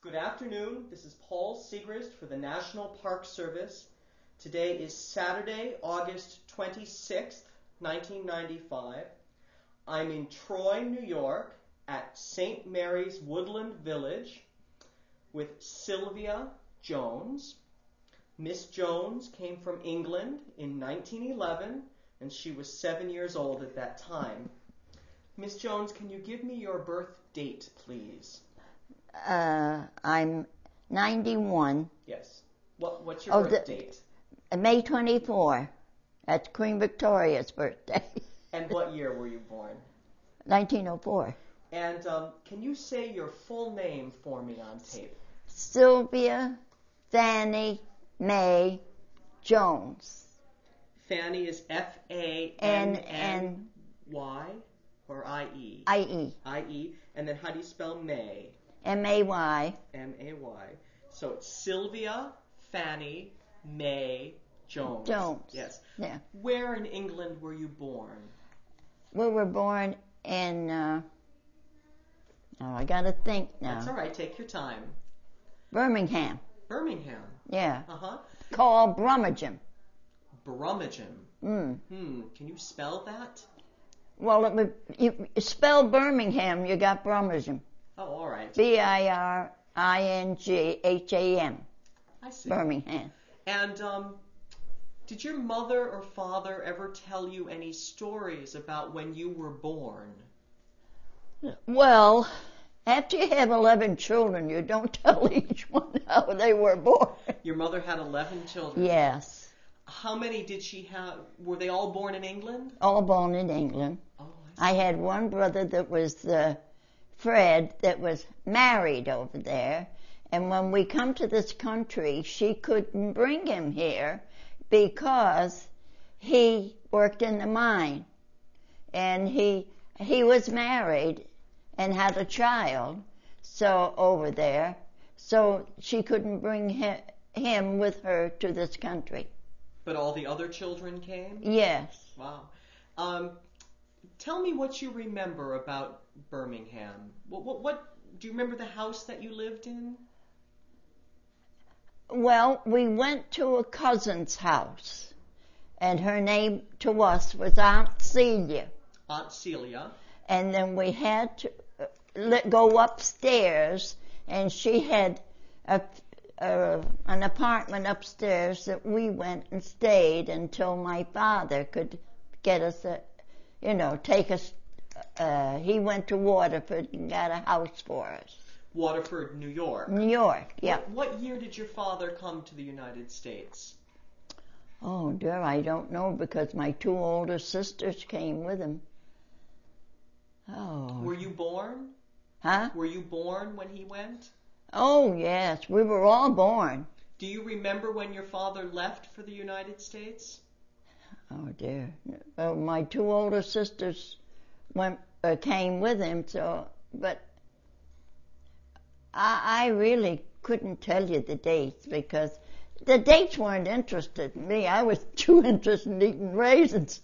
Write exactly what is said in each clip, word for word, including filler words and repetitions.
Good afternoon. This is Paul Segrist for the National Park Service. Today is Saturday, August twenty-sixth, nineteen ninety-five. I'm in Troy, New York at Saint Mary's Woodland Village with Sylvia Jones. Miss Jones came from England in nineteen eleven, and she was seven years old at that time. Miss Jones, can you give me your birth date, please? Uh, I'm ninety-one. Yes. What, what's your Oh, birth the- date? May twenty-fourth. That's Queen Victoria's birthday. And what year were you born? nineteen oh four. And um, can you say your full name for me on tape? Sylvia Fanny Mae Jones. Fanny is F A N N N N Y or I E? I E. I E. And then how do you spell May? M A Y. M A Y. So it's Sylvia Fanny Mae Jones. Jones. Yes. Yeah. Where in England were you born? We were born in, uh, oh, I gotta think now. That's all right. Take your time. Birmingham. Birmingham. Yeah. Uh-huh. Called Brummagem. Brummagem. Mm. Hmm. Can you spell that? Well, it would, you spell Birmingham, you got Brummagem. Oh, all right. B I R I N G H A M. I see. Birmingham. And um, did your mother or father ever tell you any stories about when you were born? Well, after you have eleven children, you don't tell each one how they were born. Your mother had eleven children. Yes. How many did she have? Were they all born in England? All born in England. Oh, I I see. had one brother that was uh, Fred that was married over there. And when we come to this country, she couldn't bring him here because he worked in the mine. And he he was married and had a child so over there. So she couldn't bring him, him with her to this country. But all the other children came? Yes. Wow. Um, tell me what you remember about Birmingham. What, what, what do you remember the house that you lived in? Well, we went to a cousin's house, and her name to us was Aunt Celia. Aunt Celia. And then we had to uh, let, go upstairs, and she had a, a, an apartment upstairs that we went and stayed until my father could get us a, you know, take us, uh, he went to Waterford and got a house for us. Waterford, New York. New York, yeah. What, what year did your father come to the United States? Oh, dear, I don't know because my two older sisters came with him. Oh. Were you born? Huh? Were you born when he went? Oh, yes, we were all born. Do you remember when your father left for the United States? Oh, dear. Well, my two older sisters went, uh, came with him, so, but I, I really couldn't tell you the dates because the dates weren't interested in me. I was too interested in eating raisins.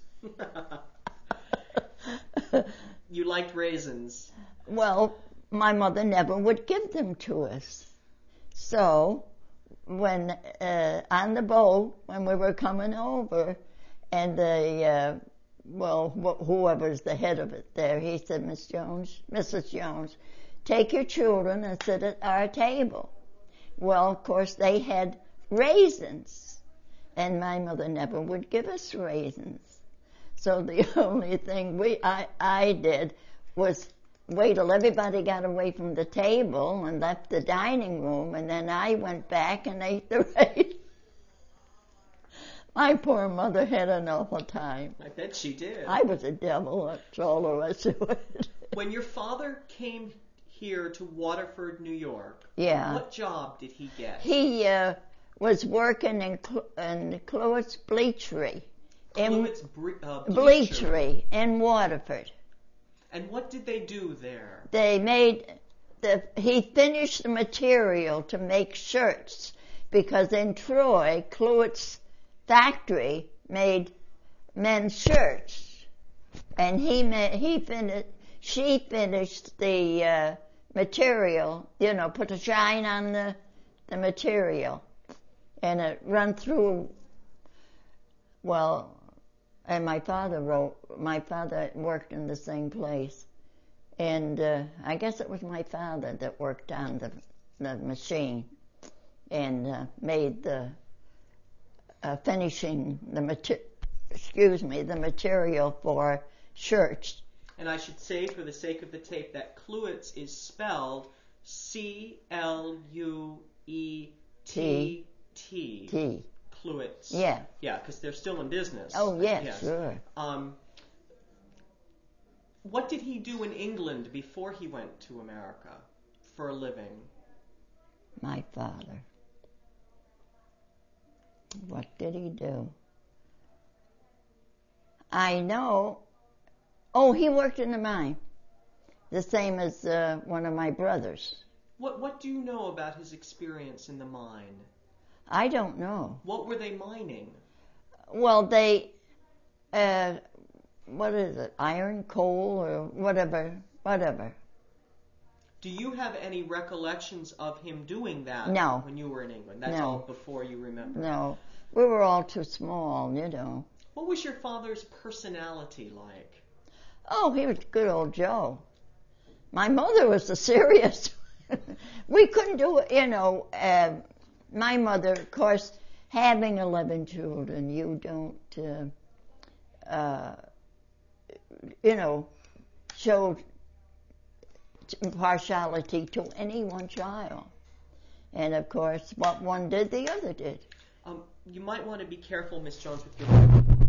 You liked raisins. Well, my mother never would give them to us. So, when uh, on the boat, when we were coming over, and the, uh, well, wh- whoever's the head of it there, he said, Miss Jones, Missus Jones, take your children and sit at our table. Well, of course, they had raisins, and my mother never would give us raisins. So the only thing we I, I did was wait till everybody got away from the table and left the dining room, and then I went back and ate the raisins. My poor mother had an awful time. I bet she did. I was a devil, that's all there was to it. When your father came here to Waterford, New York, Yeah. what job did he get? He uh, was working in, Cl- in Clewis Bleachery. In Clewis Bre- uh, Bleachery in Waterford. And what did they do there? They made, the, he finished the material to make shirts because in Troy, Clewis factory made men's shirts. And he made, he finished, she finished the uh, material, you know, put a shine on the, the material. And it run through, well, and my father wrote, my father worked in the same place. And uh, I guess it was my father that worked on the, the machine and uh, made the uh, finishing, the mater- excuse me, the material for shirts. And I should say, for the sake of the tape, that Cluets is spelled C L U E T T. T. Cluets. Yeah. Yeah, because they're still in business. Oh, yes, yes. Sure. Um, what did he do in England before he went to America for a living? My father. What did he do? I know. Oh, he worked in the mine, the same as uh, one of my brothers. What What do you know about his experience in the mine? I don't know. What were they mining? Well, they, uh, what is it, iron, coal, or whatever, whatever. Do you have any recollections of him doing that No. when you were in England? That's No. all before you remember? No. We were all too small, you know. What was your father's personality like? Oh, he was good old Joe. My mother was the serious. We couldn't do it, you know. Uh, my mother, of course, having eleven children, you don't, uh, uh, you know, show partiality to any one child. And, of course, what one did, the other did. Um, you might want to be careful, Miss Jones, with your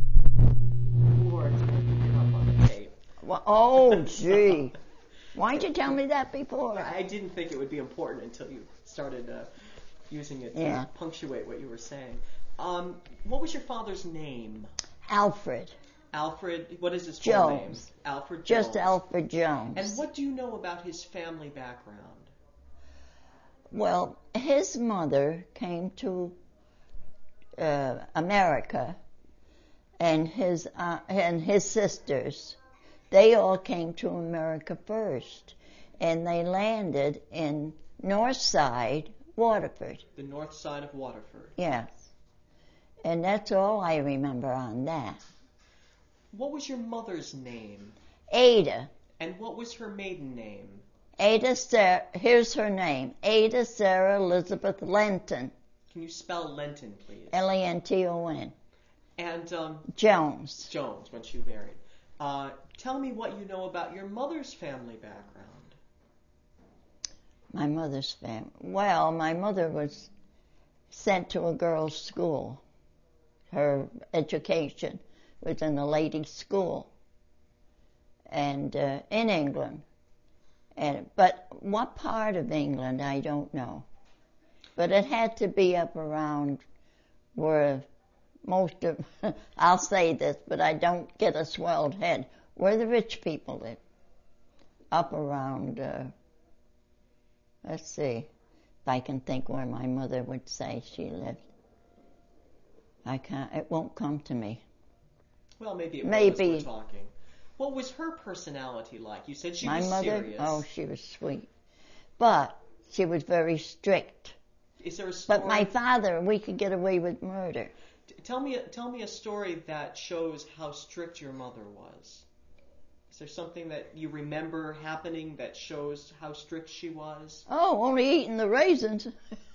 words when you come on the tape. Well, oh, gee. Why'd you tell me that before? I didn't think it would be important until you started uh, using it to yeah. punctuate what you were saying. Um, what was your father's name? Alfred. Alfred, what is his full Jones. name? Alfred Jones. Just Alfred Jones. And what do you know about his family background? Well, his mother came to uh, America, and his uh, and his sisters, they all came to America first, and they landed in North Side, Waterford. The north side of Waterford. Yes, and that's all I remember on that. What was your mother's name? Ada. And what was her maiden name? Ada Sarah, here's her name, Ada Sarah Elizabeth Lenton. Can you spell Lenton, please? L E N T O N. And um, Jones. Jones, when she married. Uh, tell me what you know about your mother's family background. My mother's family. Well, my mother was sent to a girls' school. Her education was in a ladies' school, and uh, in England. And but what part of England, I don't know. But it had to be up around where most of, I'll say this, but I don't get a swelled head, where the rich people live. Up around, uh, let's see, if I can think where my mother would say she lived. I can't, it won't come to me. Well, maybe it maybe. was we're talking. What was her personality like? You said she my was mother, serious. Oh, she was sweet. But she was very strict. Is there a story? But my father, we could get away with murder. T- tell me, tell me a story that shows how strict your mother was. Is there something that you remember happening that shows how strict she was? Oh, only eating the raisins.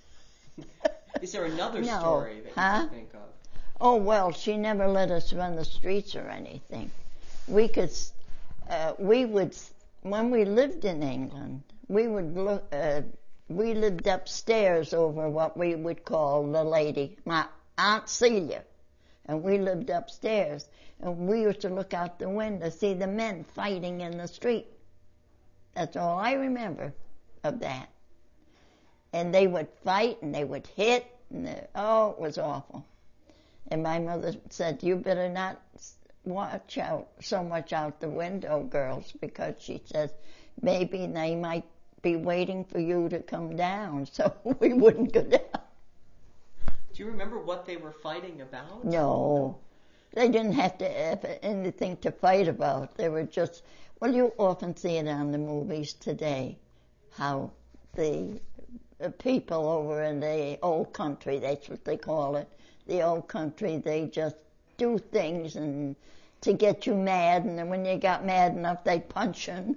Is there another no. story that huh? you can think of? Oh, well, she never let us run the streets or anything. We could, uh, we would, when we lived in England, we would look, uh, we lived upstairs over what we would call the lady, my Aunt Celia, and we lived upstairs, and we used to look out the window, see the men fighting in the street. That's all I remember of that. And they would fight, and they would hit, and they, oh, it was awful. And my mother said, you better not watch out so much out the window, girls, because she says maybe they might be waiting for you to come down, so we wouldn't go down. Do you remember what they were fighting about? No, they didn't have to have anything to fight about. They were just, well, you often see it on the movies today, how the uh, people over in the old country, that's what they call it, the old country, they just do things and to get you mad, and then when you got mad enough, they'd punch you.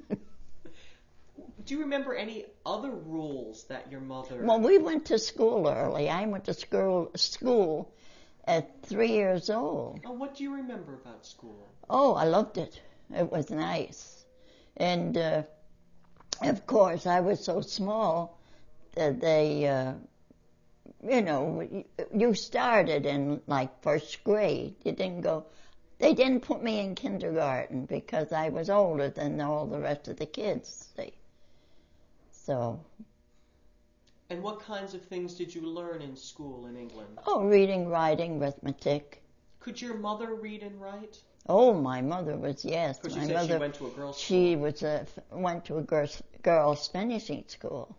Do you remember any other rules that your mother... Well, we went to school early. I went to school, school at three years old. Oh, what do you remember about school? Oh, I loved it. It was nice. And, uh, of course, I was so small that they, uh, you know, you started in, like, first grade. You didn't go... They didn't put me in kindergarten because I was older than all the rest of the kids, see. So... And what kinds of things did you learn in school in England? Oh, reading, writing, arithmetic. Could your mother read and write? Oh, my mother was, yes. Because my you said mother, she went to a girls' school. She was a, went to a girls, girls' finishing school.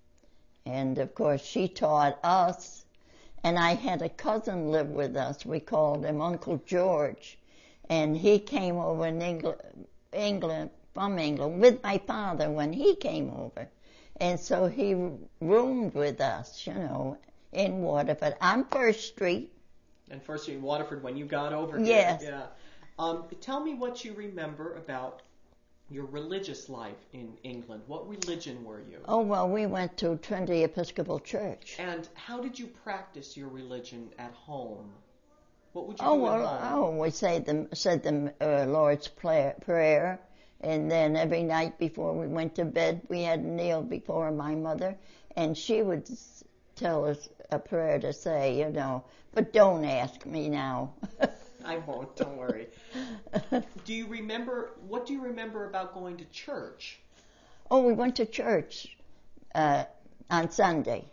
And, of course, she taught us. And I had a cousin live with us. We called him Uncle George. And he came over in England, England, from England with my father when he came over. And so he roomed with us, you know, in Waterford on First Street. And First Street in Waterford when you got over here. Yes. Yeah. Um, tell me what you remember about your religious life in England. What religion were you? Oh, well, we went to Trinity Episcopal Church. And how did you practice your religion at home? What would you oh, do well, at home? Oh, we said the, said the uh, Lord's prayer, prayer. And then every night before we went to bed, we had to kneel before my mother, and she would tell us a prayer to say, you know, but don't ask me now. I won't, don't worry. Do you remember, what do you remember about going to church? Oh, we went to church uh, on Sunday.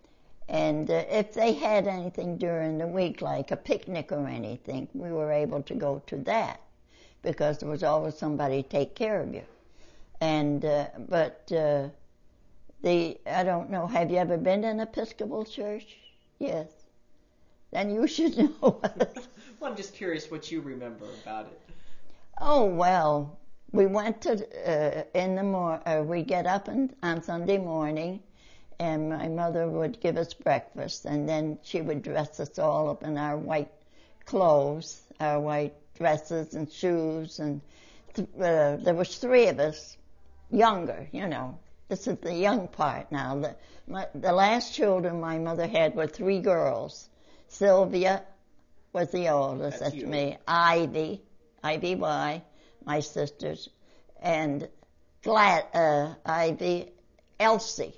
And uh, if they had anything during the week, like a picnic or anything, we were able to go to that, because there was always somebody to take care of you. And, uh, but, uh, the, I don't know, have you ever been to an Episcopal church? Yes. Then you should know. Well, I'm just curious what you remember about it. Oh, well, we went to, uh, in the mor- uh, we get up in, on Sunday morning, and my mother would give us breakfast, and then she would dress us all up in our white clothes, our white dresses and shoes, and th- uh, there was three of us, younger, you know. This is the young part now. The, my, the last children my mother had were three girls. Sylvia was the oldest, that's, that's you. me. Ivy, I V Y, my sisters, and Glad, uh, Ivy, Elsie.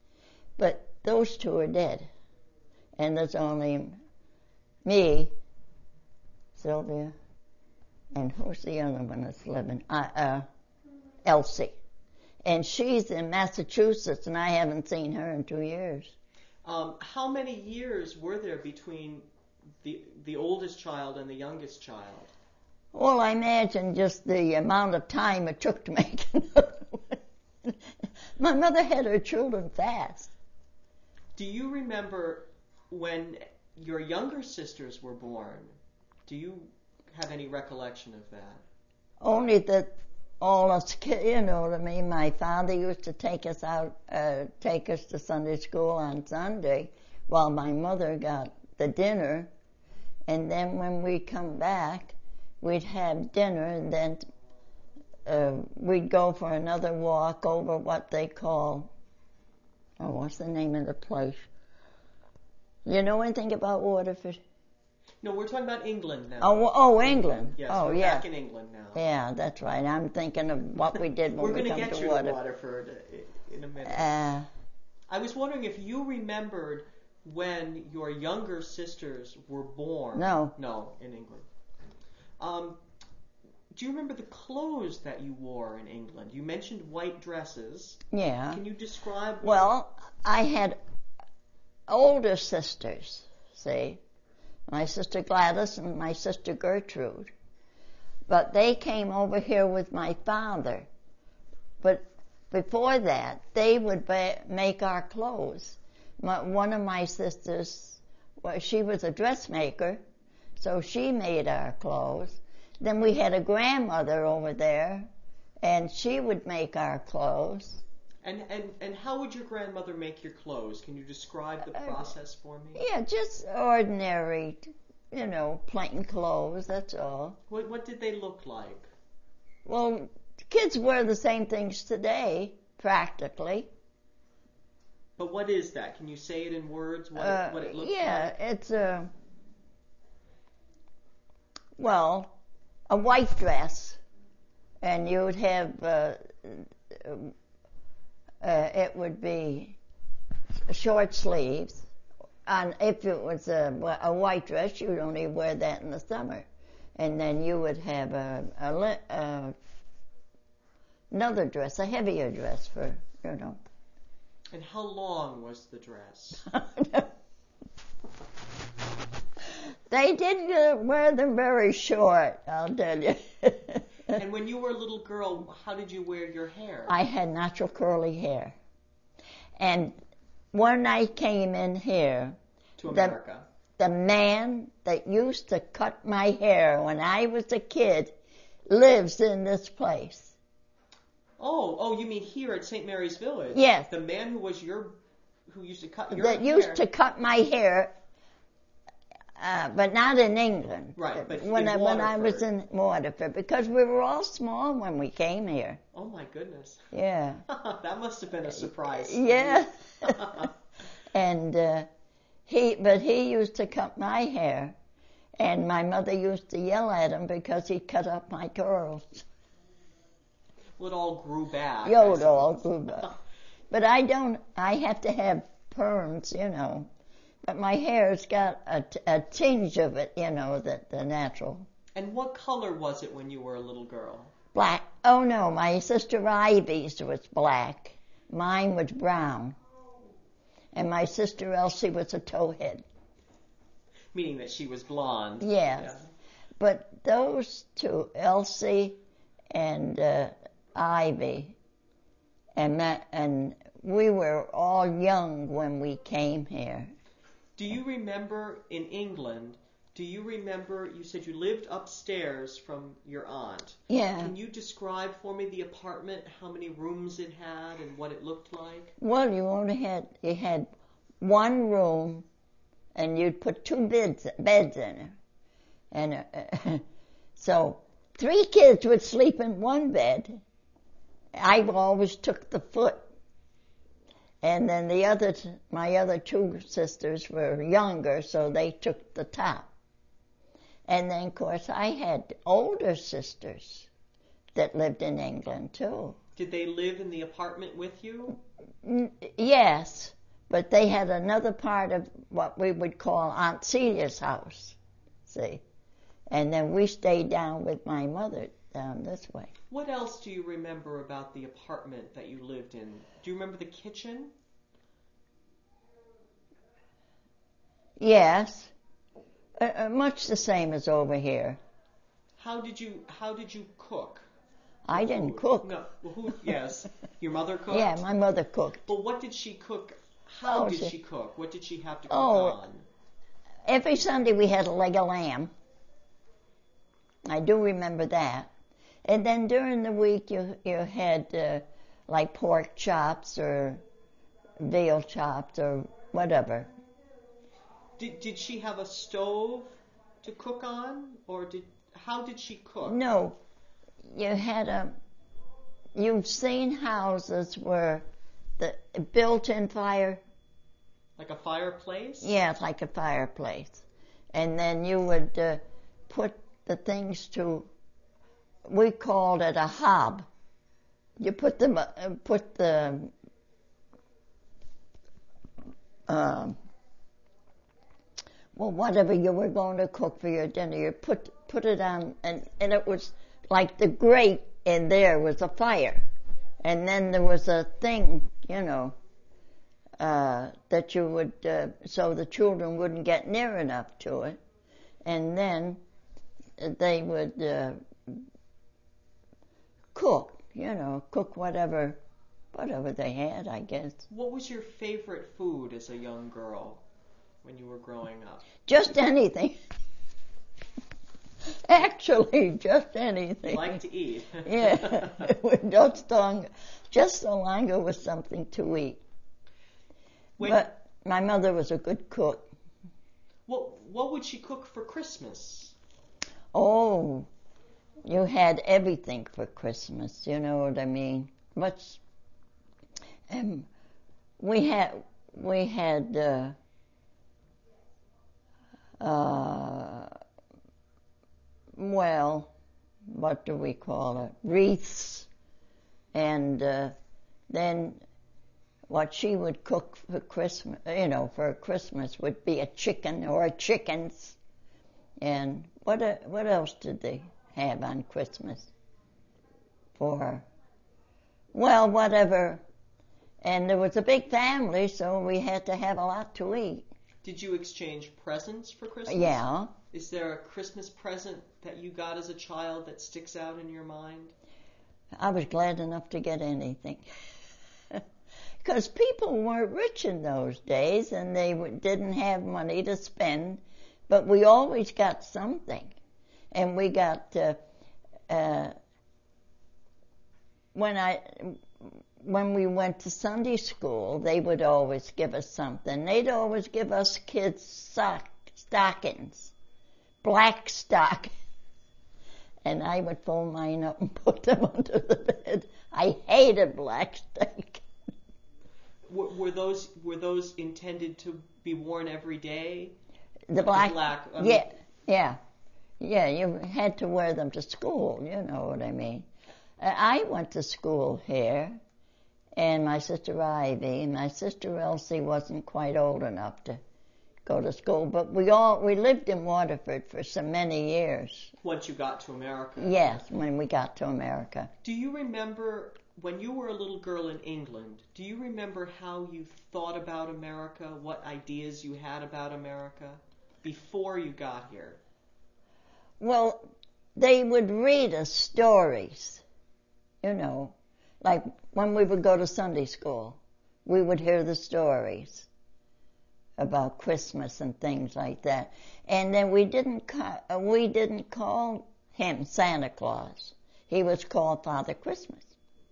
But those two are dead. And there's only me, Sylvia, and who's the other one that's living? Uh, uh, Elsie. And she's in Massachusetts, and I haven't seen her in two years. Um, how many years were there between the the oldest child and the youngest child? Well, I imagine just the amount of time it took to make another one. My mother had her children fast. Do you remember when your younger sisters were born? Do you have any recollection of that? Only that all us kids, you know what I mean, my father used to take us out, uh, take us to Sunday school on Sunday while my mother got the dinner. And then when we come back, we'd have dinner, and then uh, we'd go for another walk over what they call, oh, what's the name of the place? You know anything about Waterford? No, we're talking about England now. Oh, oh, England. Yes, oh, we're yeah. back in England now. Yeah, that's right. I'm thinking of what we did when we're we going come to get to you Waterford. to Waterford in a minute. Uh, I was wondering if you remembered when your younger sisters were born. No. No, in England. Um, do you remember the clothes that you wore in England? You mentioned white dresses. yeah. Can you describe? What Well, I had older sisters, see, my sister Gladys and my sister Gertrude. But they came over here with my father. But before that, they would ba- make our clothes. My, one of my sisters, well, she was a dressmaker, so she made our clothes. Then we had a grandmother over there, and she would make our clothes. And, and and how would your grandmother make your clothes? Can you describe the process for me? Yeah, just ordinary, you know, plain clothes, that's all. What what did they look like? Well, kids wear the same things today, practically. But what is that? Can you say it in words, what, Uh, it, what it looks yeah, like? it's a, well, a white dress. And you would have, uh, uh, it would be short sleeves. And if it was a, a white dress, you'd only wear that in the summer. And then you would have a, a, a another dress, a heavier dress for, you know. And how long was the dress? They did uh, wear them very short, I'll tell you. And when you were a little girl, how did you wear your hair? I had natural curly hair. And when I came in here, to America, the, the man that used to cut my hair when I was a kid lives in this place. Oh, oh, you mean here at Saint Mary's Village? Yes. The man who was your, who used to cut your that hair. used to cut my hair, uh, but not in England. Right, but when in I, when I was Waterford. in Waterford, because we were all small when we came here. Oh my goodness. Yeah. That must have been a surprise. Yeah. And uh, he, but he used to cut my hair, and my mother used to yell at him because he cut up my curls. Well, it all grew back. Yo, it all grew back. But I don't. I have to have perms, you know. But my hair's got a, a tinge of it, you know, that the natural. And what color was it when you were a little girl? Black. Oh no, my sister Ivy's was black. Mine was brown. And my sister Elsie was a towhead. Meaning that she was blonde. Yes. Yeah. But those two, Elsie and uh, Ivy, and that, and we were all young when we came here. Do you remember in England, do you remember, you said you lived upstairs from your aunt. Yeah. Can you describe for me the apartment, how many rooms it had and what it looked like? Well, you only had, you had one room, and you'd put two beds, beds in it. And uh, so three kids would sleep in one bed. I always took the foot. And then the other, my other two sisters were younger, so they took the top. And then, of course, I had older sisters that lived in England, too. Did they live in the apartment with you? N- yes, but they had another part of what we would call Aunt Celia's house, see. And then we stayed down with my mother down this way. What else do you remember about the apartment that you lived in? Do you remember the kitchen? Yes, uh, uh, much the same as over here. How did you How did you cook? I didn't cook. No. Well, who? Yes, your mother cooked. Yeah, my mother cooked. But what did she cook? How Oh, did she- she cook? What did she have to cook Oh. on? Every Sunday we had a leg of lamb. I do remember that. And then during the week you you had uh, like pork chops or veal chops or whatever. Did Did she have a stove to cook on, or did how did she cook? No, you had a. You've seen houses where the built-in fire. Like a fireplace? Yeah, it's like a fireplace, and then you would uh, put the things to. We called it a hob. You put them, uh, put the. Um, well, whatever you were going to cook for your dinner, you put put it on, and, and it was like the grate in there was a fire, and then there was a thing, you know, uh, that you would, uh, so the children wouldn't get near enough to it, and then they would uh, cook, you know, cook whatever, whatever they had, I guess. What was your favorite food as a young girl when you were growing up? Just anything. Actually, just anything. Like to eat. Yeah, just long, just so long it was something to eat. When, But my mother was a good cook. what what would she cook for Christmas? Oh, you had everything for Christmas. You know what I mean? Much. Um, we had we had. Uh, uh, well, what do we call it? Wreaths, and uh, then what she would cook for Christmas, you know, for Christmas would be a chicken or chickens. And what uh, what else did they have on Christmas? For, well, whatever. And there was a big family, so we had to have a lot to eat. Did you exchange presents for Christmas? Yeah. Is there a Christmas present that you got as a child that sticks out in your mind? I was glad enough to get anything. Because people weren't rich in those days, and they w- didn't have money to spend, but we always got something. And we got, uh, uh, when I, when we went to Sunday school, they would always give us something. They'd always give us kids sock, stockings, black stockings. And I would fold mine up and put them under the bed. I hated black stockings. Were, were those were those intended to be worn every day? The black, the black I mean, yeah, yeah, yeah. You had to wear them to school. You know what I mean. Uh, I went to school here, and my sister Ivy and my sister Elsie wasn't quite old enough to go to school. But we all we lived in Waterford for so many years. Once you got to America. Yes, when we got to America. Do you remember when you were a little girl in England? Do you remember how you thought about America? What ideas you had about America before you got here? Well, they would read us stories, you know, like when we would go to Sunday school, we would hear the stories about Christmas and things like that. And then we didn't ca- we didn't call him Santa Claus. He was called Father Christmas.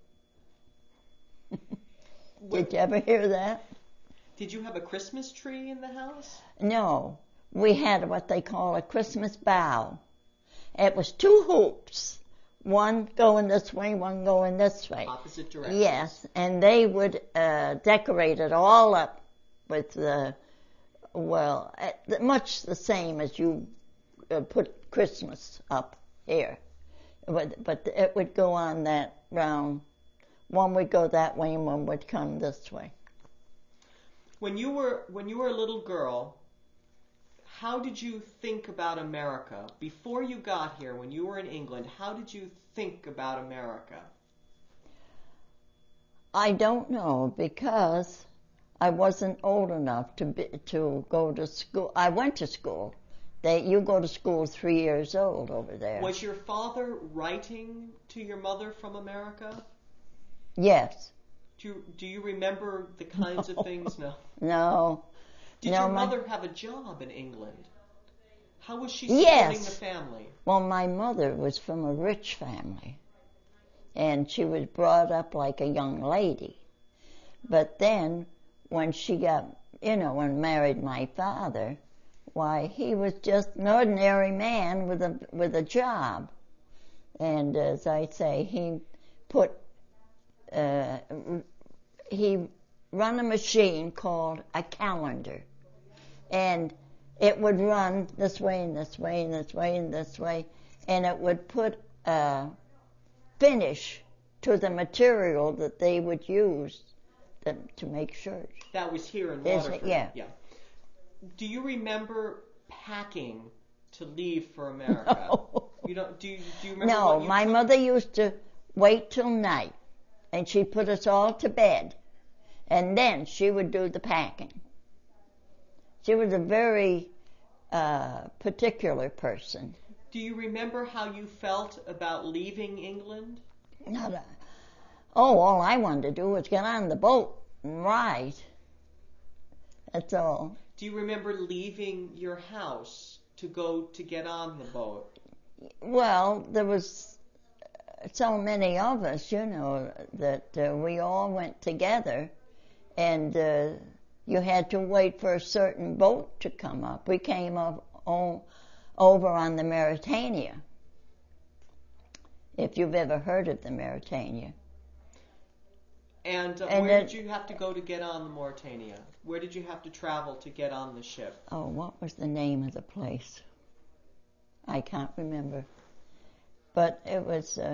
Did you ever hear that? Did you have a Christmas tree in the house? No. We had what they call a Christmas bough. It was two hoops, one going this way, one going this way. Opposite directions. Yes, and they would uh, decorate it all up with the, well, uh, much the same as you uh, put Christmas up here. But, but it would go on that round. One would go that way and one would come this way. When you were when you were a little girl, how did you think about America? Before you got here, when you were in England, how did you think about America? I don't know, because I wasn't old enough to be, to go to school. I went to school. They, you go to school three years old over there. Was your father writing to your mother from America? Yes. Do you, do you remember the kinds No. of things? No. No. Did no, your my, mother have a job in England? How was she supporting Yes. the family? Well, my mother was from a rich family, and she was brought up like a young lady. But then, when she got, you know, and married my father, why, he was just an ordinary man with a with a job. And as I say, he put, uh, he run a machine called a calendar. And it would run this way and this way and this way and this way, and it would put a finish to the material that they would use to, to make shirts. That was here in Is Waterford. it? Yeah. Yeah. Do you remember packing to leave for America? No. You don't. Do you, do you remember? No, what you my took? mother used to wait till night, and she'd put us all to bed, and then she would do the packing. She was a very uh, particular person. Do you remember how you felt about leaving England? Not a, oh, all I wanted to do was get on the boat and ride. That's all. Do you remember leaving your house to go to get on the boat? Well, there was so many of us, you know, that uh, we all went together, and uh, you had to wait for a certain boat to come up. We came up on, over on the Mauretania, if you've ever heard of the Mauretania. And, uh, and where it, did you have to go to get on the Mauretania? Where did you have to travel to get on the ship? Oh, what was the name of the place? I can't remember. But it was uh,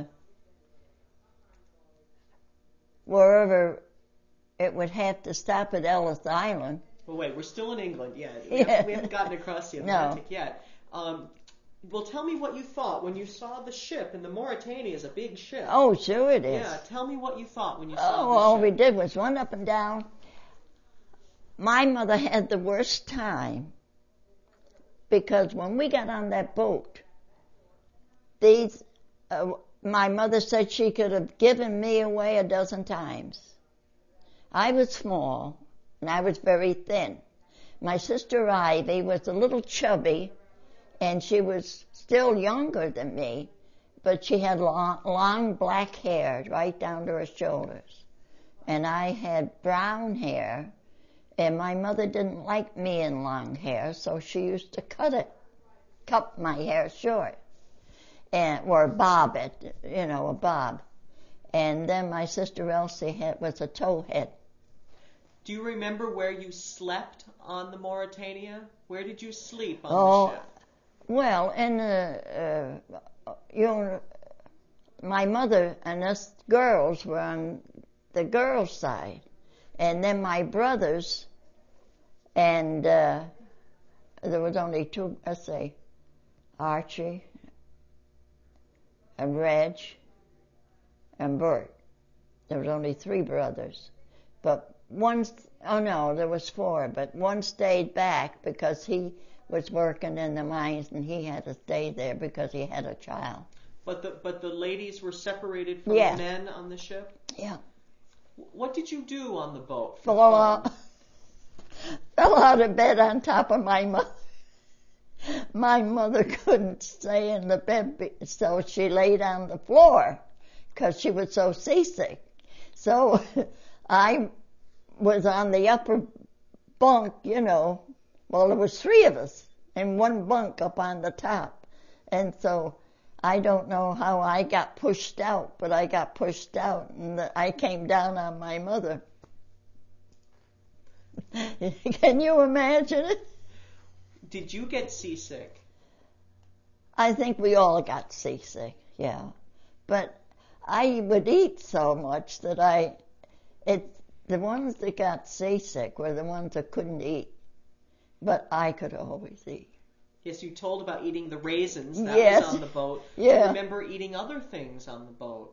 wherever it would have to stop at Ellis Island. Well, wait, we're still in England, yeah. We, yeah. haven't, we haven't gotten across the Atlantic no. yet. Um, well, tell me what you thought when you saw the ship, and the Mauretania is a big ship. Oh, sure it is. Yeah, tell me what you thought when you saw oh, the ship. Oh, all we did was run up and down. My mother had the worst time because when we got on that boat, these, uh, my mother said she could have given me away a dozen times. I was small, and I was very thin. My sister Ivy was a little chubby, and she was still younger than me, but she had long, long black hair right down to her shoulders. And I had brown hair, and my mother didn't like me in long hair, so she used to cut it, cut my hair short, and or bob it, you know, a bob. And then my sister Elsie had, was a towhead. Do you remember where you slept on the Mauretania? Where did you sleep on oh, the ship? Well, in the, uh, you know, my mother and us girls were on the girls' side, and then my brothers, and uh, there was only two, let's say, Archie and Reg and Bert. There was only three brothers, but one, oh no, there was four, but one stayed back because he was working in the mines, and he had to stay there because he had a child. But the but the ladies were separated from yeah. the men on the ship? Yeah. What did you do on the boat? Fell out, fell out of bed on top of my mother. My mother couldn't stay in the bed, so she laid on the floor because she was so seasick. So I was on the upper bunk, you know. Well, there was three of us and one bunk up on the top. And so I don't know how I got pushed out, but I got pushed out, and I came down on my mother. Can you imagine it? Did you get seasick? I think we all got seasick, yeah. But I would eat so much that I, it, the ones that got seasick were the ones that couldn't eat. But I could always eat. Yes, you told about eating the raisins that yes. was on the boat. Yeah. Do you remember eating other things on the boat?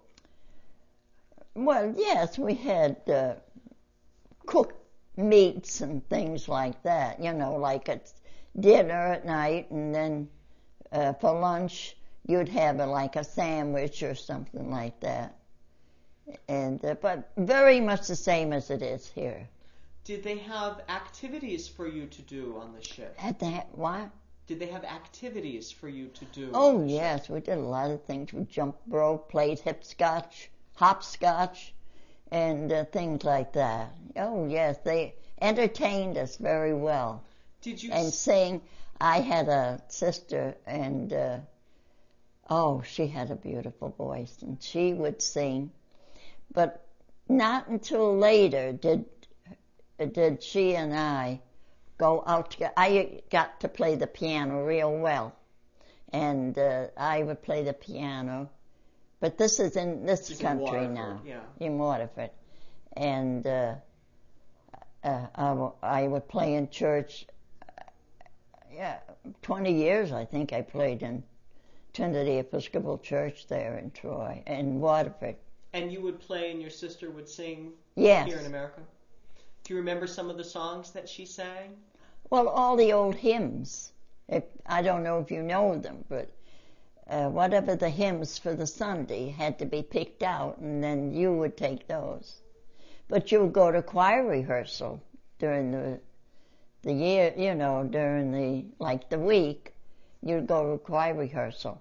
Well, yes, we had uh, cooked meats and things like that, you know, like at dinner at night, and then uh, for lunch you'd have a, like a sandwich or something like that. And uh, but very much the same as it is here. Did they have activities for you to do on the ship? Had they what? Did they have activities for you to do? Oh, yes, we did a lot of things. We jumped rope, played hipscotch, hopscotch, and uh, things like that. Oh, yes, they entertained us very well. Did you... And sang. I had a sister, and, uh, oh, she had a beautiful voice, and she would sing. But not until later did did she and I go out together. I got to play the piano real well, and uh, I would play the piano. But this is in this She's country in now, yeah. in Waterford, and uh, uh, I, w- I would play in church. Uh, yeah, twenty years I think I played in Trinity Episcopal Church there in Troy, in Waterford. And you would play, and your sister would sing yes. here in America? Do you remember some of the songs that she sang? Well, all the old hymns. If, I don't know if you know them, but uh, whatever the hymns for the Sunday had to be picked out, and then you would take those. But you would go to choir rehearsal during the the year, you know, during the, like the week, you'd go to choir rehearsal.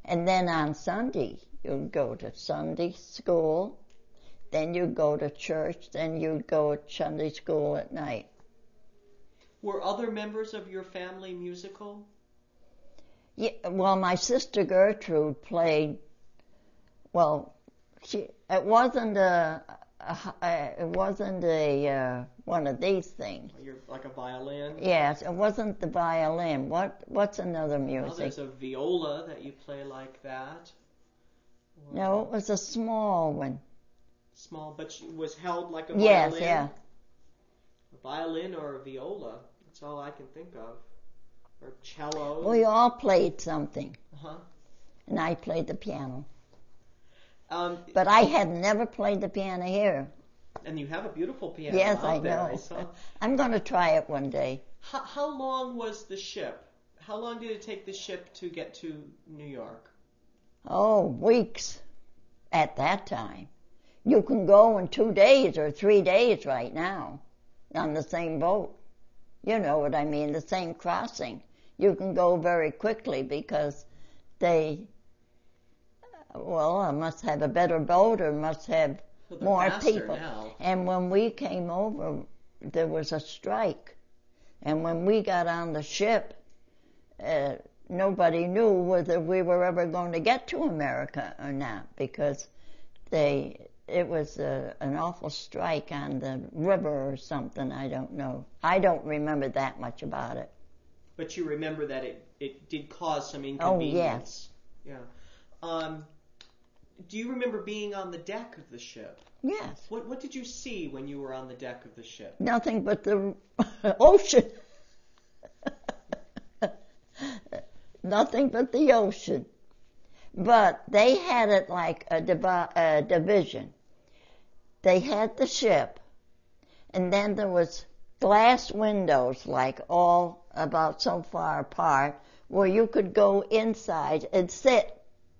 And then on Sunday, you'd go to Sunday school, then you'd go to church, then you'd go to Sunday school at night. Were other members of your family musical? Yeah, well, my sister Gertrude played, well, she it wasn't a, a, a it wasn't a uh, one of these things. You're like a violin? Yes, it wasn't the violin. What what's another music? Well, there's a viola that you play like that. Or No, it was a small one. Small, but she was held like a Yes, violin? yeah. A violin or a viola. That's all I can think of. Or cello. We all played something, Uh-huh. and I played the piano. Um, But I had never played the piano here. and you have a beautiful piano Yes, out I there, know. I saw. I'm going to try it one day. How, how long was the ship? How long did it take the ship to get to New York? Oh, weeks at that time. You can go in two days or three days right now on the same boat. You know what I mean, the same crossing. You can go very quickly because they, well, I must have a better boat or must have Well, they're more faster people. now. And when we came over, there was a strike. And when we got on the ship, uh, nobody knew whether we were ever going to get to America or not because they, it was a, an awful strike on the river or something, I don't know. I don't remember that much about it. But you remember that it, it did cause some Oh, inconvenience. yes. Yeah. Um, do you remember being on the deck of the ship? Yes. What What did you see when you were on the deck of the ship? Nothing but the ocean. Nothing but the ocean. But they had it like a, divi- a division. They had the ship, and then there was glass windows, like all about so far apart, where you could go inside and sit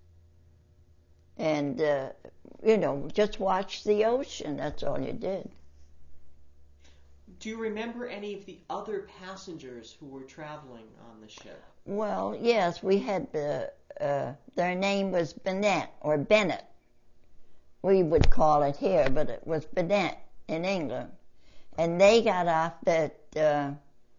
and, uh, you know, just watch the ocean. That's all you did. Do you remember any of the other passengers who were traveling on the ship? Well, yes, we had the, uh, their name was Bennett, or Bennett. We would call it here, but it was Bennett in England. And they got off at, uh,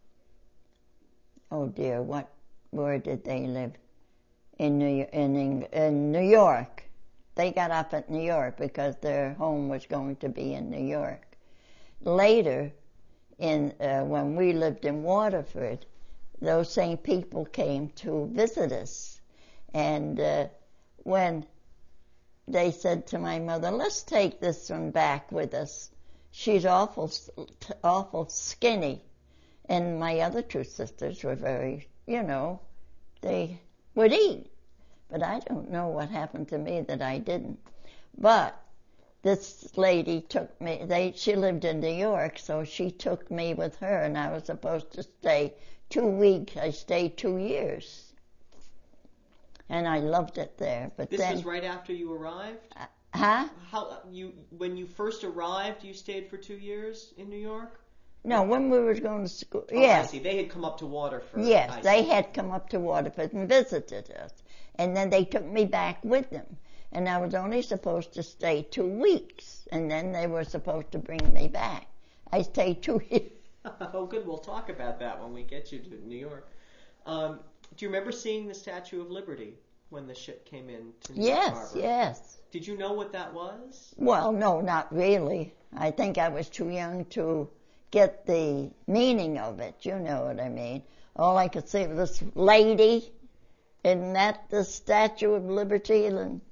oh dear, what, where did they live? In New, in, Eng- in New York. They got off at New York because their home was going to be in New York. Later, in uh, when we lived in Waterford, those same people came to visit us. And uh, when they said to my mother, let's take this one back with us. She's awful, awful skinny. And my other two sisters were very, you know, they would eat. But I don't know what happened to me that I didn't. But this lady took me, they, she lived in New York, so she took me with her, and I was supposed to stay two weeks. I stayed two years. And I loved it there. But This then, was right after you arrived? Uh, huh? How you when you first arrived, you stayed for two years in New York? No, when we were going to school. Oh, yes. I see. They had come up to Waterford. Yes, I they see. had come up to Waterford and visited us. And then they took me back with them. And I was only supposed to stay two weeks. And then they were supposed to bring me back. I stayed two years. Oh, good. We'll talk about that when we get you to New York. Um, do you remember seeing the Statue of Liberty when the ship came in to New York Yes, Harbor? yes. Did you know what that was? Well, no, not really. I think I was too young to get the meaning of it. You know what I mean? All I could see was this lady. Isn't that the Statue of Liberty? And,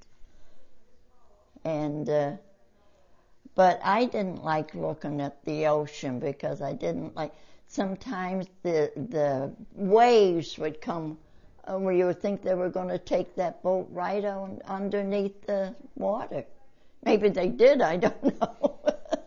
and uh, but I didn't like looking at the ocean because I didn't like. Sometimes the the waves would come uh, where you would think they were going to take that boat right on underneath the water. Maybe they did. I don't know.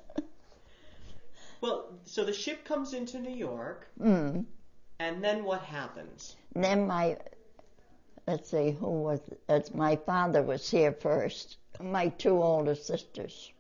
Well, so the ship comes into New York, mm. and then what happens? And then my, let's see, who was it? It's my father was here first. My two older sisters.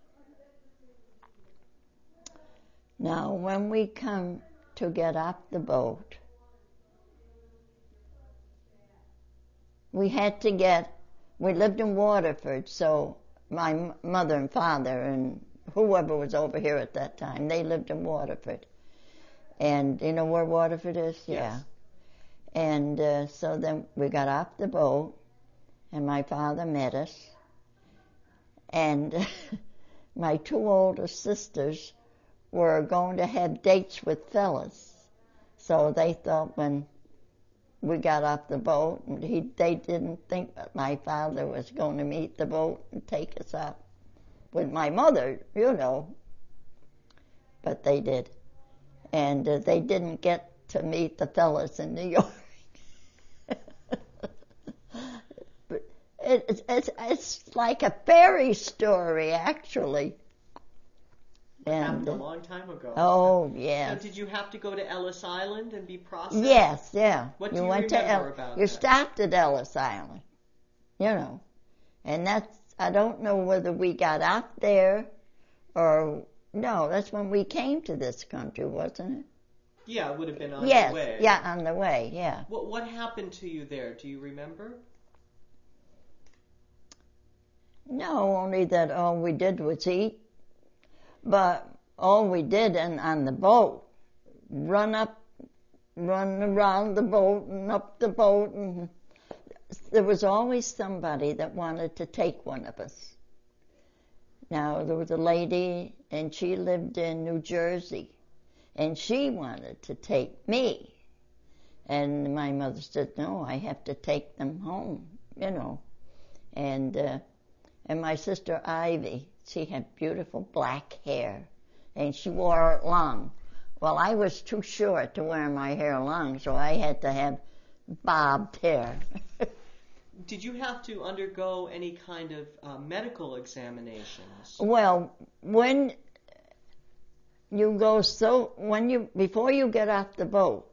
Now, when we come to get off the boat, we had to get we lived in Waterford, so my m- mother and father and whoever was over here at that time, they lived in Waterford. And you know where Waterford is? Yes. Yeah. And uh, so then we got off the boat, and my father met us. And my two older sisters were going to have dates with fellas. So they thought when we got off the boat, and he, they didn't think that my father was going to meet the boat and take us out with my mother, you know. But they did. And uh, they didn't get to meet the fellas in New York. But it, it's, it's like a fairy story, actually. It And, happened a long time ago. Oh, yes. Now, did you have to go to Ellis Island and be processed? Yes, yeah. What you do you went remember to El- about You that? stopped at Ellis Island, you know. And that's, I don't know whether we got out there or, no, that's when we came to this country, wasn't it? Yeah, it would have been on yes, the way. yeah, on the way, yeah. What What happened to you there? Do you remember? No, only that all we did was eat. But all we did and on the boat, run up, run around the boat and up the boat, and there was always somebody that wanted to take one of us. Now, there was a lady, and she lived in New Jersey, and she wanted to take me. And my mother said, no, I have to take them home, you know. And uh, and my sister Ivy, she had beautiful black hair, and she wore it long. Well, I was too short to wear my hair long, so I had to have bobbed hair. Did you have to undergo any kind of uh, medical examinations? Well, when you go so, when you, before you get off the boat,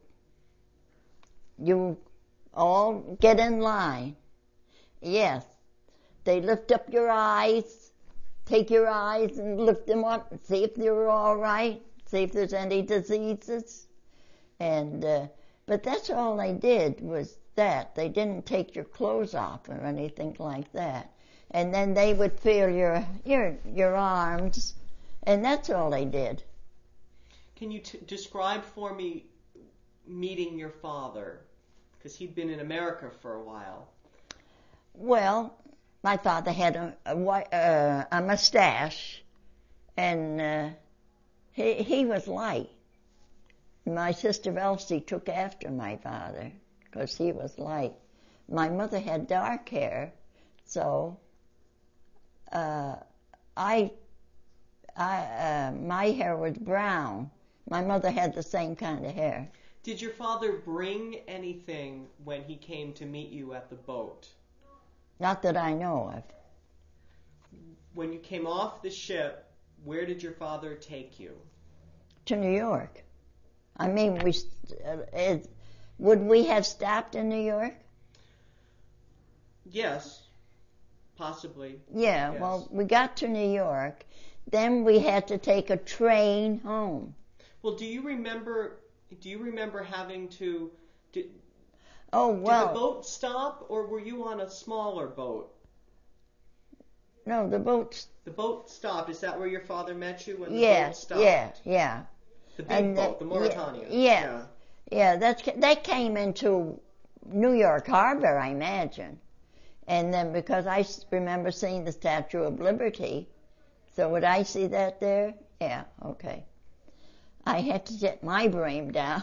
you all get in line. Yes. They lift up your eyes, take your eyes and lift them up and see if they're all right, see if there's any diseases. And, uh, but that's all they did was that. They didn't take your clothes off or anything like that. And then they would feel your, your, your arms, and that's all they did. Can you t- describe for me meeting your father? Because he'd been in America for a while. Well, my father had a, a, whi- uh, a mustache, and uh, he, he was light. My sister Elsie took after my father because he was light. My mother had dark hair, so uh, I, I, uh, my hair was brown. My mother had the same kind of hair. Did your father bring anything when he came to meet you at the boat? Not that I know of. When you came off the ship, where did your father take you? To New York. I mean, we uh, it, would we have stopped in New York? Yes, possibly. Yeah, Yes. well, we got to New York. Then we had to take a train home. Well, do you remember? Do you remember having to? Did, Oh, well. did the boat stop, or were you on a smaller boat? No, the boat. The boat stopped. Is that where your father met you when the Yeah, boat stopped? yeah, yeah. The big And boat, the yeah, Mauretania. Yeah, yeah. That's that came into New York Harbor, I imagine. And then because I s- remember seeing the Statue of Liberty, so would I see that there? Yeah, okay. I had to get my brain down.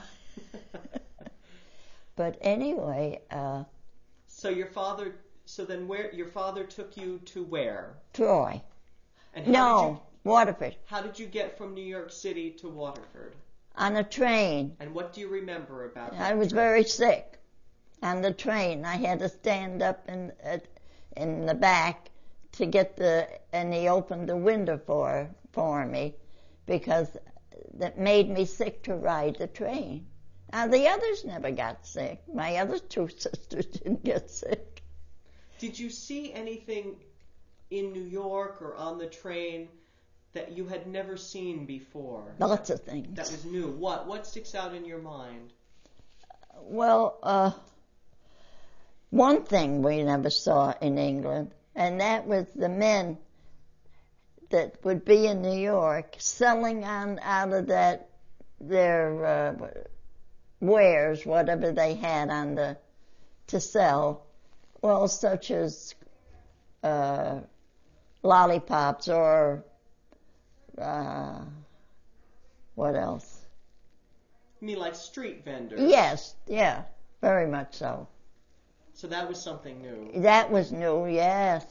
But anyway, uh, So your father. So then, where your father took you to where? Troy. And how No, Did you, Waterford. how did you get from New York City to Waterford? On a train. And what do you remember about that? I was trip? very sick. On the train, I had to stand up in uh, in the back to get the, and he opened the window for for me, because that made me sick to ride the train. Now the others never got sick. My other two sisters didn't get sick. Did you see anything in New York or on the train that you had never seen before? Lots of things. That was new. What? What sticks out in your mind? Well, uh, one thing we never saw in England, and that was the men that would be in New York selling on out of that their uh, wares, whatever they had on the to sell, well, such as uh, lollipops or uh, what else? You mean like street vendors? Yes, yeah, very much so. So that was something new. That was new, yes.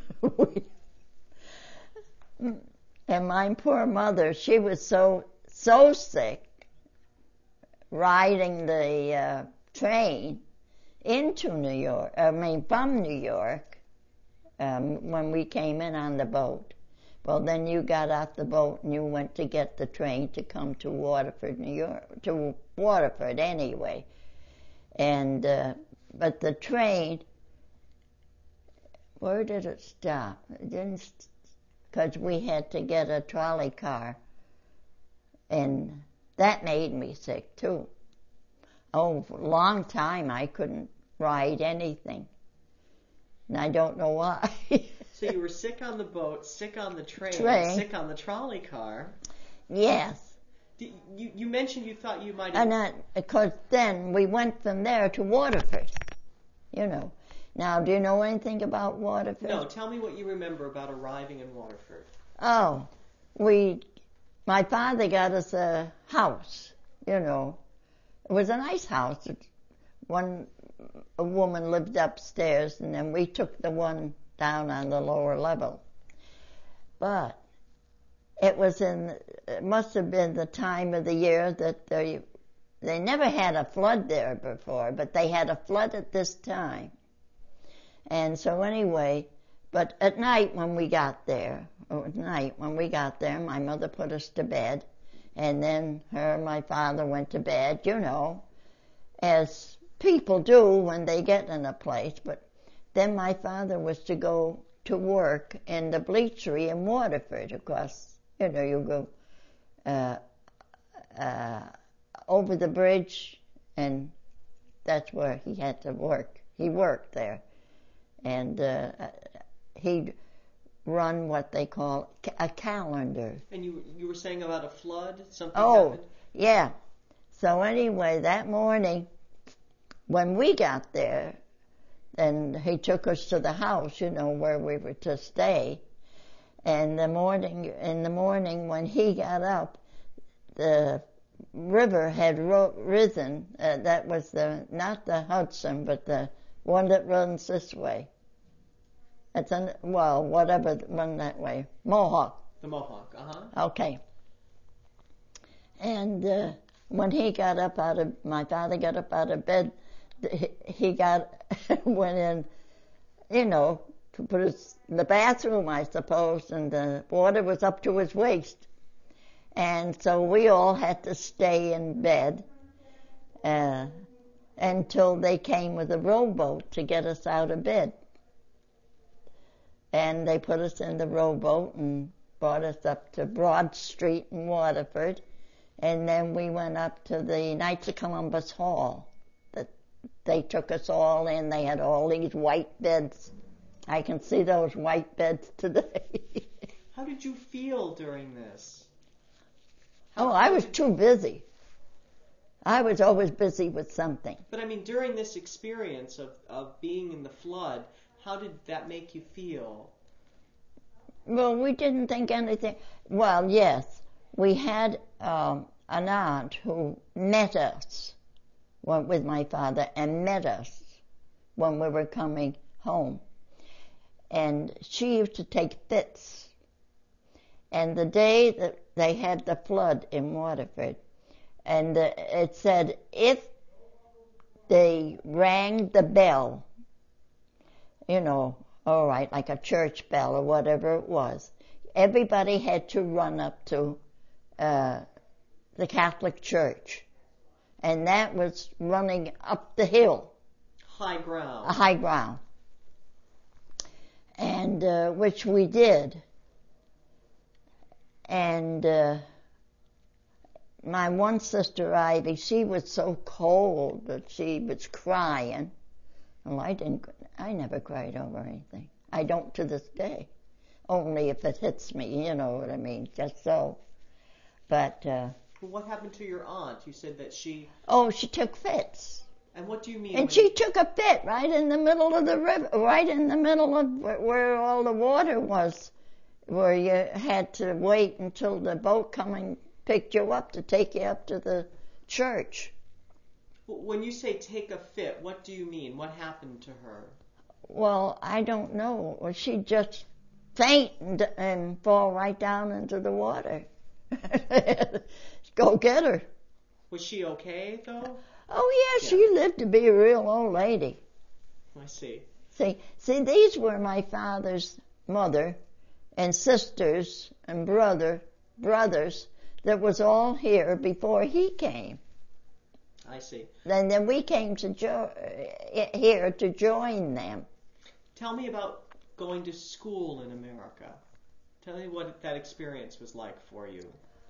And my poor mother, she was so so sick riding the uh, train into New York, I mean from New York, um, when we came in on the boat. Well, then you got off the boat and you went to get the train to come to Waterford, New York, to Waterford anyway. And, uh, but the train, where did it stop? It didn't, because we had to get a trolley car. And that made me sick too. Oh, for a long time I couldn't ride anything. And I don't know why. So you were sick on the boat, sick on the train, Train. sick on the trolley car. Yes. D- You, you mentioned you thought you might And have... I, because then we went from there to Waterford, you know. Now, do you know anything about Waterford? No, tell me what you remember about arriving in Waterford. Oh, we, my father got us a house, you know. It was a nice house. One, a woman lived upstairs, and then we took the one down on the lower level. But it was in, it must have been the time of the year that they, they never had a flood there before, but they had a flood at this time. And so anyway, but at night when we got there, or at night when we got there, my mother put us to bed, and then her and my father went to bed, you know, as people do when they get in a place. But then my father was to go to work in the bleachery in Waterford, of course. You know, you go uh, uh, over the bridge, and that's where he had to work. He worked there. And uh, he'd run what they call a calendar. And you you were saying about a flood? Something Oh, happened? yeah. So anyway, that morning, when we got there, then he took us to the house, you know, where we were to stay. And the morning, in the morning when he got up, the river had ro- risen. Uh, that was the not the Hudson, but the one that runs this way. It's an, well, whatever run that way. Mohawk. The Mohawk, uh-huh. Okay. And uh, when he got up out of, my father got up out of bed, he, he got, went in, you know, to put his, the bathroom, I suppose, and the water was up to his waist. And so we all had to stay in bed, uh, until they came with a rowboat to get us out of bed. And they put us in the rowboat and brought us up to Broad Street in Waterford. And then we went up to the Knights of Columbus Hall. That they took us all in. They had all these white beds. I can see those white beds today. How did you feel during this? Oh, I was too busy. I was always busy with something. But I mean, during this experience of, of being in the flood, how did that make you feel? Well, we didn't think anything. Well, yes, we had um, an aunt who met us, went with my father and met us when we were coming home. And she used to take fits. And the day that they had the flood in Waterford, and uh, it said if they rang the bell, you know, all right, like a church bell or whatever it was, everybody had to run up to uh, the Catholic Church. And that was running up the hill. High ground. A high ground. And uh, which we did. And uh, my one sister, Ivy, she was so cold that she was crying. Well, I didn't. I never cried over anything. I don't to this day. Only if it hits me, you know what I mean, just so. But, uh... Well, what happened to your aunt? You said that she... Oh, she took fits. And what do you mean? And she you... took a fit right in the middle of the river, right in the middle of where all the water was, where you had to wait until the boat come and picked you up to take you up to the church. When you say take a fit, what do you mean? What happened to her? Well, I don't know. Well, she'd just faint and, and fall right down into the water. Go get her. Was she okay, though? Oh, yeah, yeah, she lived to be a real old lady. I see. See, see, these were my father's mother and sisters and brother, brothers that was all here before he came. I see. And then we came to jo- here to join them. Tell me about going to school in America. Tell me what that experience was like for you.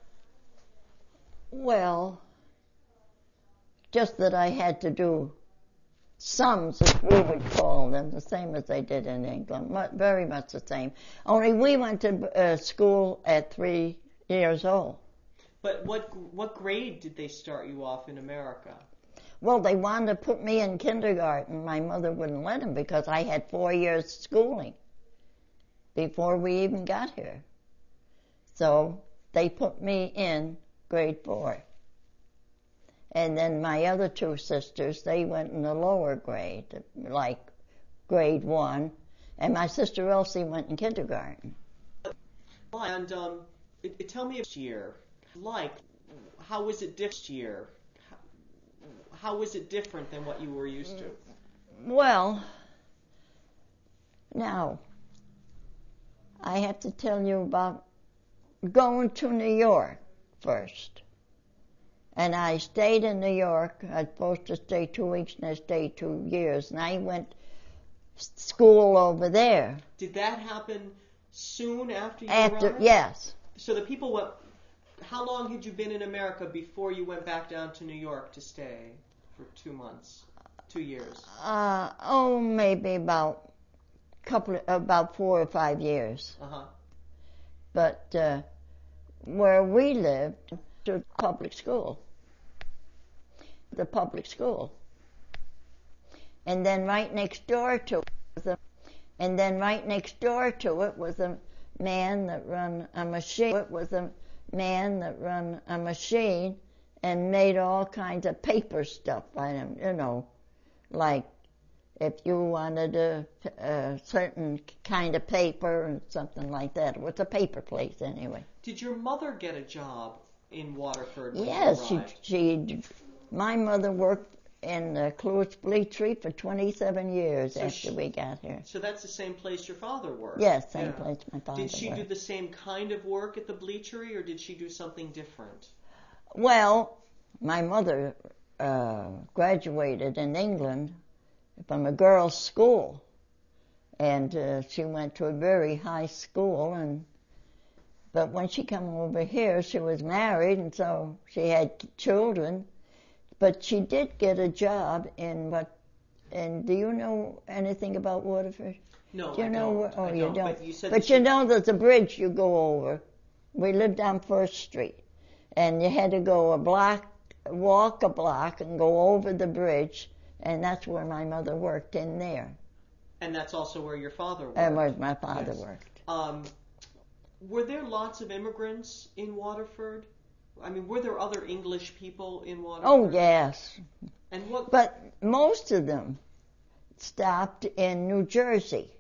Well, just that I had to do sums, as we would call them, the same as they did in England, very much the same. Only we went to uh, school at three years old. But what what grade did they start you off in America? Well, they wanted to put me in kindergarten. My mother wouldn't let them because I had four years schooling before we even got here. So they put me in grade four. And then my other two sisters, they went in the lower grade, like grade one. And my sister Elsie went in kindergarten. And um, it, it, tell me this year, like, how was it this year? How, how was it different than what you were used to? Well, now, I have to tell you about going to New York first. And I stayed in New York. I was supposed to stay two weeks, and I stayed two years. And I went school over there. Did that happen soon after you After, arrived? yes. So the people went. How long had you been in America before you went back down to New York to stay for two months, two years? Uh, oh, maybe about couple, about four or five years. Uh huh. But uh, where we lived, to public school, the public school, and then right next door to it was a, and then right next door to it was a man that run a machine. It was a man that run a machine and made all kinds of paper stuff by him, you know, like if you wanted a, a certain kind of paper and something like that. It was a paper place anyway. Did your mother get a job in Waterford when yes, you arrived? she, she, my mother worked in uh, Close Bleachery for twenty-seven years so after she, we got here. So that's the same place your father worked? Yes, same yeah. place my father worked. Did she worked. do the same kind of work at the Bleachery, or did she do something different? Well, my mother uh, graduated in England from a girls' school, and uh, she went to a very high school, and but when she came over here, she was married, and so she had children. But she did get a job in what? And do you know anything about Waterford? No, do you I know don't. Where, oh, I you don't. don't. But you, said but you she... know there's a bridge you go over. We lived on First Street, and you had to go a block, walk a block, and go over the bridge, and that's where my mother worked in there. And that's also where your father worked. And where my father yes. worked. Um, were there lots of immigrants in Waterford? I mean, were there other English people in Waterford? Oh, yes. And what? But most of them stopped in New Jersey.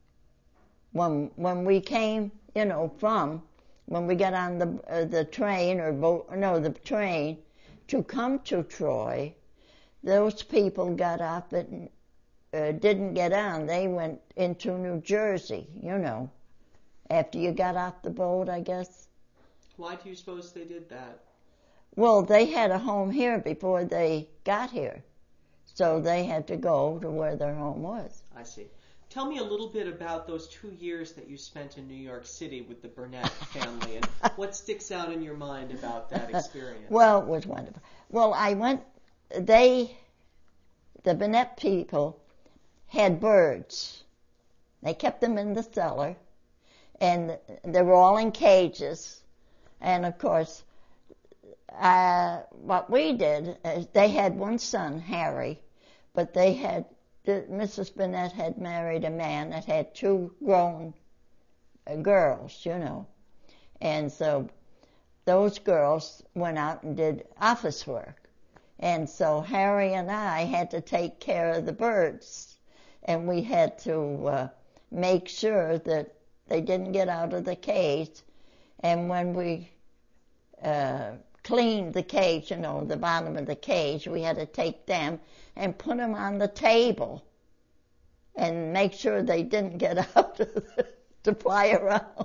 When when we came, you know, from, when we got on the uh, the train or boat, no, the train to come to Troy, those people got off and uh, didn't get on. They went into New Jersey, you know, after you got off the boat, I guess. Why do you suppose they did that? Well, they had a home here before they got here, so they had to go to where their home was. I see. Tell me a little bit about those two years that you spent in New York City with the Burnett family, and what sticks out in your mind about that experience? Well, it was wonderful. Well, I went, they, the Burnett people had birds. They kept them in the cellar, and they were all in cages. And of course, uh, what we did is they had one son, Harry, but they had, Missus Burnett had married a man that had two grown uh, girls, you know. And so those girls went out and did office work. And so Harry and I had to take care of the birds. And we had to uh, make sure that they didn't get out of the cage. And when we uh, cleaned the cage, you know, the bottom of the cage, we had to take them and put them on the table and make sure they didn't get out of the, to fly around.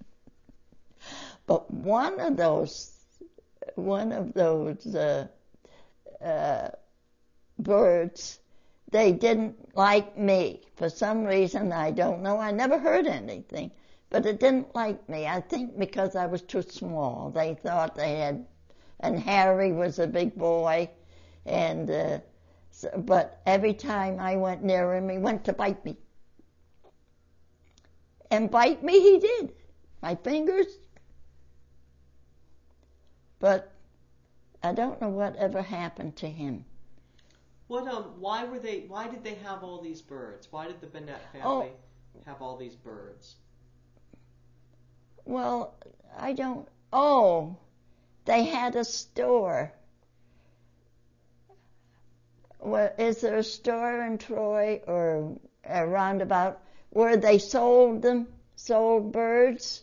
But one of those, one of those uh, uh, birds, they didn't like me. For some reason, I don't know. I never heard anything. But it didn't like me. I think because I was too small. They thought they had, and Harry was a big boy. And uh, so, but every time I went near him, he went to bite me. And bite me he did. My fingers. But I don't know what ever happened to him. What um? Why were they? Why did they have all these birds? Why did the Burnett family oh, have all these birds? Well, I don't. Oh, they had a store. Well, is there a store in Troy or a roundabout where they sold them, sold birds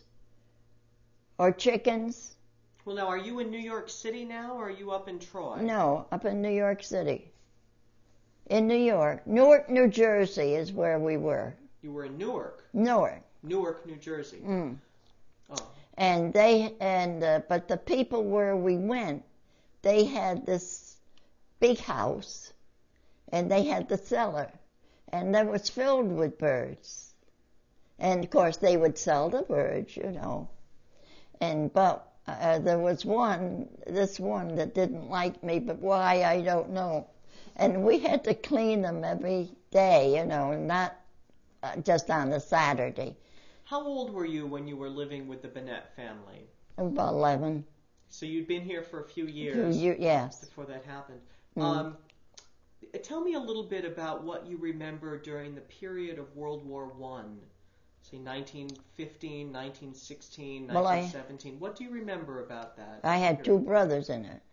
or chickens? Well, now, are you in New York City now, or are you up in Troy? No, up in New York City. In New York. Newark, New Jersey is where we were. You were in Newark? Newark. Newark, New Jersey. Mm. Oh. And they, and, uh, but the people where we went, they had this big house, and they had the cellar, and that was filled with birds. And of course, they would sell the birds, you know. And, but, Uh, there was one, this one that didn't like me, but why, I don't know. And we had to clean them every day, you know, not uh, just on a Saturday. How old were you when you were living with the Burnett family? About eleven. So you'd been here for a few years. Few year, yes. Before that happened. Mm. Um, tell me a little bit about what you remember during the period of World War One. Say nineteen fifteen, nineteen sixteen, nineteen seventeen. Well, I, what do you remember about that? I had two brothers in it.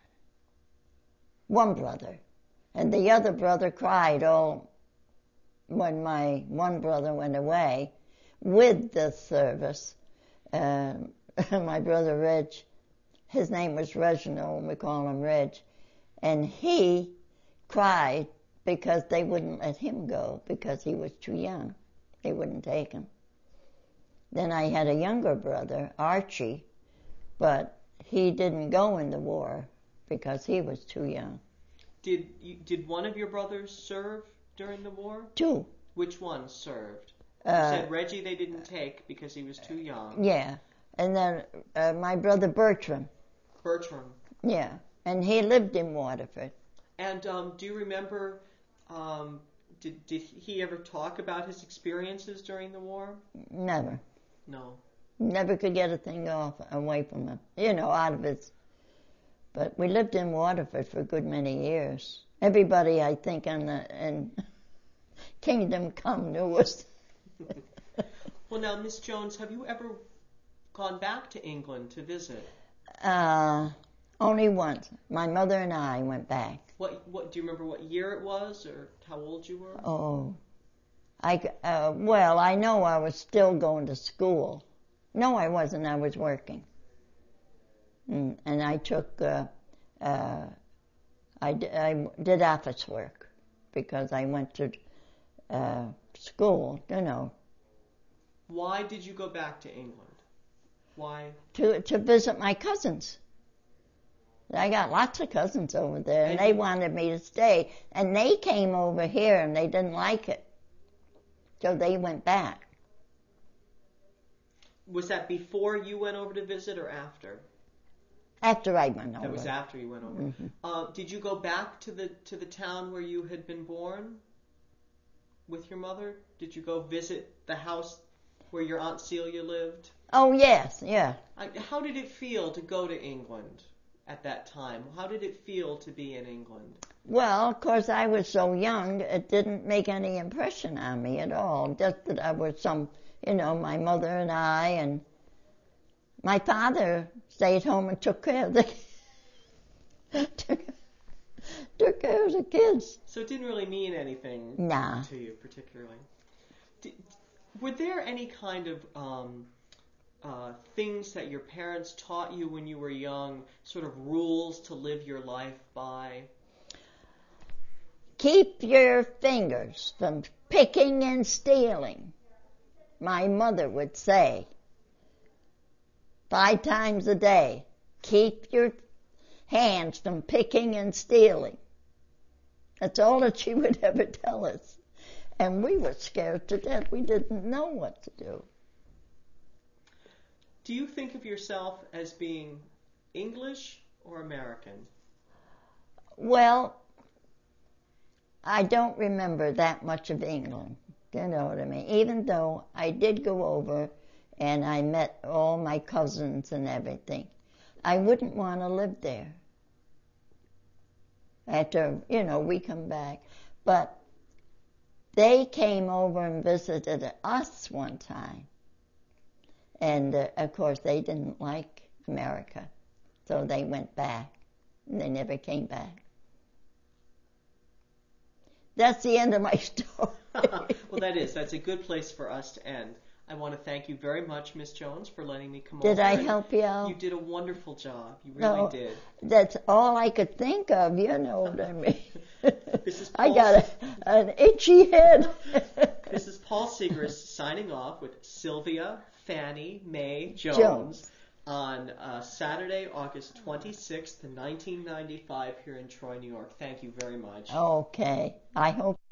One brother. And the other brother cried all when my one brother went away with the service. Uh, my brother Reg, his name was Reginald, and we call him Reg. And he cried because they wouldn't let him go because he was too young. They wouldn't take him. Then I had a younger brother, Archie, but he didn't go in the war because he was too young. Did you, did one of your brothers serve during the war? Two. Which one served? Uh, you said Reggie they didn't take because he was too young. Yeah. And then uh, my brother Bertram. Bertram. Yeah. And he lived in Waterford. And um, do you remember, um, did, did he ever talk about his experiences during the war? Never. No. Never could get a thing off away from him, you know, out of his. But we lived in Waterford for a good many years. Everybody, I think, in, the, in Kingdom Come knew us. Well, now, Miss Jones, have you ever gone back to England to visit? Uh, only once. My mother and I went back. What? What? Do you remember what year it was, or how old you were? Oh. I, uh, well, I know I was still going to school. No, I wasn't. I was working. Mm, and I took, uh, uh, I, d- I did office work because I went to uh, school, you know. Why did you go back to England? Why? To, to visit my cousins. I got lots of cousins over there, and, and they wanted me to stay. And they came over here, and they didn't like it. So they went back. Was that before you went over to visit or after? After I went over. That was after you went over. Mm-hmm. Uh, did you go back to the to the town where you had been born? with your mother? Did you go visit the house where your Aunt Celia lived? Oh, yes, yeah. I, how did it feel to go to England at that time? How did it feel to be in England? Well, of course, I was so young, it didn't make any impression on me at all. Just that I was some, you know, my mother and I, and my father stayed home and took care of the took, took care of the kids. So it didn't really mean anything Nah. to you particularly. Did, were there any kind of um, uh, things that your parents taught you when you were young, sort of rules to live your life by? Keep your fingers from picking and stealing, my mother would say. Five times a day. Keep your hands from picking and stealing. That's all that she would ever tell us. And we were scared to death. We didn't know what to do. Do you think of yourself as being English or American? Well, I don't remember that much of England. You know what I mean? Even though I did go over and I met all my cousins and everything, I wouldn't want to live there. After, you know, we come back. But they came over and visited us one time. And, uh, of course, they didn't like America. So they went back. And they never came back. That's the end of my story. Well, that is. That's a good place for us to end. I want to thank you very much, Miss Jones, for letting me come Did over. I and help you out? You did a wonderful job. You really No, did. That's all I could think of, you know what I mean. This is I Paul got a, an itchy head. This is Paul Segrist signing off with Sylvia Fannie Mae Jones, Jones. on uh, Saturday, August twenty-sixth, nineteen ninety-five here in Troy, New York. Thank you very much. Okay. I hope